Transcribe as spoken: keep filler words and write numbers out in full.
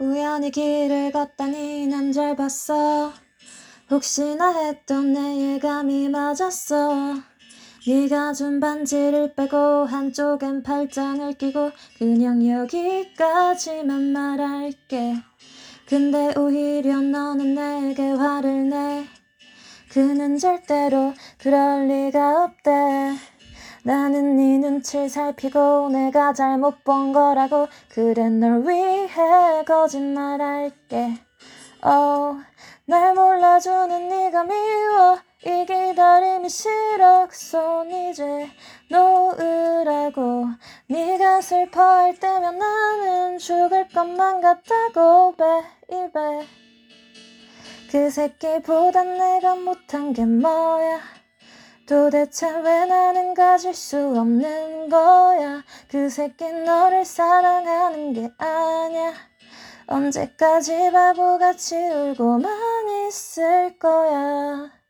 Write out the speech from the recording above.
우연히 길을 걷다니 남잘 봤어. 혹시나 했던 내 예감이 맞았어. 네가 준 반지를 빼고 한쪽엔 팔짱을 끼고 그냥 여기까지만 말할게. 근데 오히려 너는 내게 화를 내. 그는 절대로 그럴 리가 없대. 나는 네 눈치를 살피고 내가 잘못 본 거라고. 그래 널 위해 거짓말할게. oh, 날 몰라주는 네가 미워. 이 기다림이 싫어. 그 손 이제 놓으라고. 네가 슬퍼할 때면 나는 죽을 것만 같다고 baby. 그 새끼보단 내가 못한 게 뭐야. 도대체 왜 나는 가질 수 없는 거야. 그 새끼 너를 사랑하는 게 아냐. 언제까지 바보같이 울고만 있을 거야.